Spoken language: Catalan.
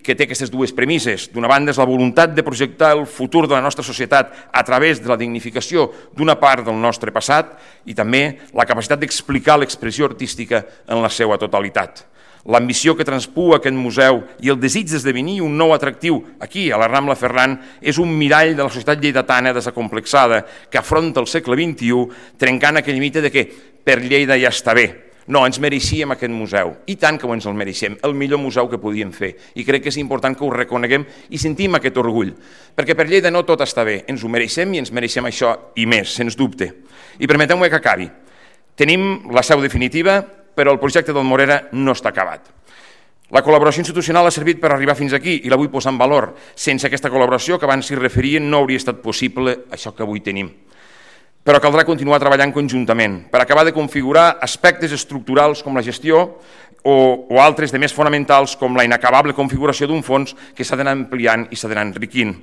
que té aquestes dues premisses. D'una banda és la voluntat de projectar el futur de la nostra societat a través de la dignificació d'una part del nostre passat i també la capacitat d'explicar l'expressió artística en la seva totalitat. L'ambició que transpua aquest museu i el desig d'esdevenir un nou atractiu aquí, a la Rambla Ferran, és un mirall de la societat lleidatana desacomplexada que afronta el segle XXI trencant aquell mite de que per Lleida ja està bé. No, ens mereixíem aquest museu, i tant que ens el mereixem, el millor museu que podíem fer. I crec que és important que ho reconeguem i sentim aquest orgull, perquè per Lleida no tot està bé, ens ho mereixem i ens mereixem això i més, sens dubte. I permeteu-me que acabi. Tenim la seu definitiva, però el projecte del Morera no està acabat. La col·laboració institucional ha servit per arribar fins aquí i la vull posar en valor. Sense aquesta col·laboració que abans s'hi referien no hauria estat possible això que avui tenim. Però caldrà continuar treballant conjuntament per acabar de configurar aspectes estructurals com la gestió o altres de més fonamentals com la inacabable configuració d'un fons que s'ha d'anar ampliant i s'ha d'anar enriquint.